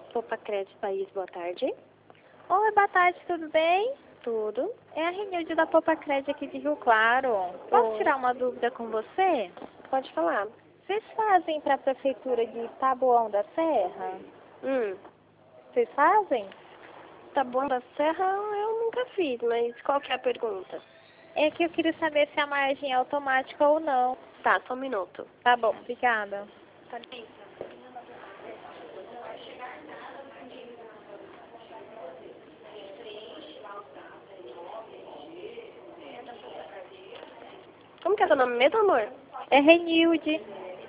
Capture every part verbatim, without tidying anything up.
Opa, Crédito País, boa tarde. Oi, boa tarde, tudo bem? Tudo. É a Renilde da Popa Crédito aqui de Rio Claro. Posso Oi. tirar uma dúvida com você? Pode falar. Vocês fazem para a Prefeitura de Taboão da Serra? Hum, Vocês fazem? tá bom da Serra eu nunca fiz, mas qual que é a pergunta? É que eu queria saber se a margem é automática ou não. Tá, só um minuto. Tá bom, obrigada. Como que é seu nome mesmo, amor? É Renilde.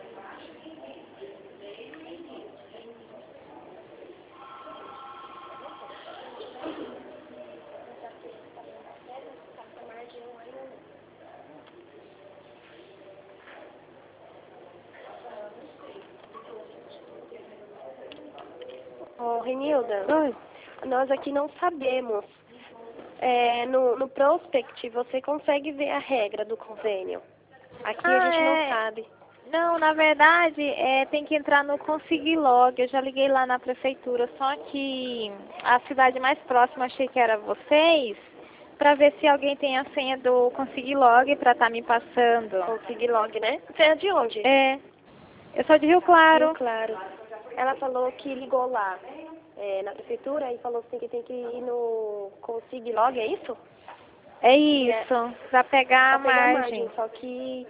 Ô, Renilda, Oi. nós aqui não sabemos. É, no, no Prospect você consegue ver a regra do convênio. Aqui a Ah, gente não é. sabe. Não, na verdade, é, tem que entrar no Consiglog. Eu já liguei lá na prefeitura, só que a cidade mais próxima achei que era vocês, para ver se alguém tem a senha do Consiglog para estar me passando. Consegui log, né? Você é de onde? É, eu sou de Rio Claro. Rio Claro. Ela falou que ligou lá é, na prefeitura e falou assim que tem que ir no Consig Log, é isso? É isso, para pegar a Pra pegar a margem. margem, só que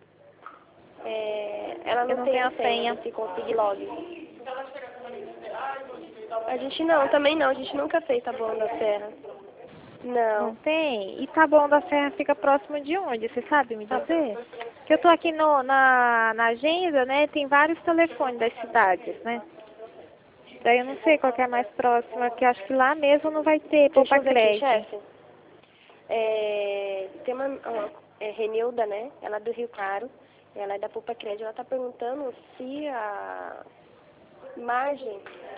é, ela Eu não não tem tenho a a senha senha. desse Consig Log. A gente não, também não, a gente nunca fez Taboão da Serra. Não Não. tem? E Taboão da Serra fica próximo de onde? Você sabe me dizer? Que eu tô aqui no, na, na agenda, né? Tem vários telefones das cidades, né? Daí eu não sei qual que é a mais próxima, que eu acho que lá mesmo não vai ter Deixa Popa eu ver aqui, Crédito. chefe. É, tem uma, uma é, Renilda, né? Ela é do Rio Claro. Ela é da Popa Crédito. Ela tá perguntando se a margem.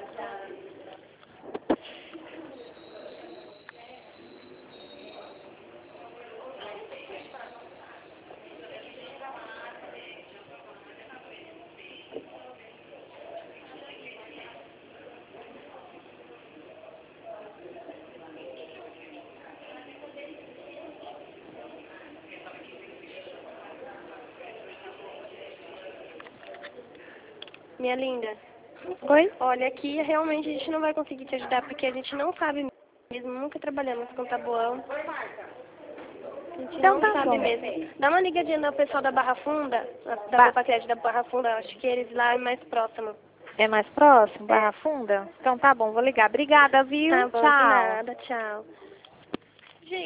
Minha linda, Oi? olha, aqui realmente a gente não vai conseguir te ajudar porque a gente não sabe mesmo, nunca trabalhamos com tabuão. A gente Então não tá sabe bom. mesmo. Dá uma ligadinha no pessoal da Barra Funda, da Ba- Popa Crédito da Barra Funda, acho que eles lá é mais próximo. É mais próximo, É. Barra Funda? Então tá bom, vou ligar. Obrigada, viu? Tá bom, de Tchau. nada, tchau.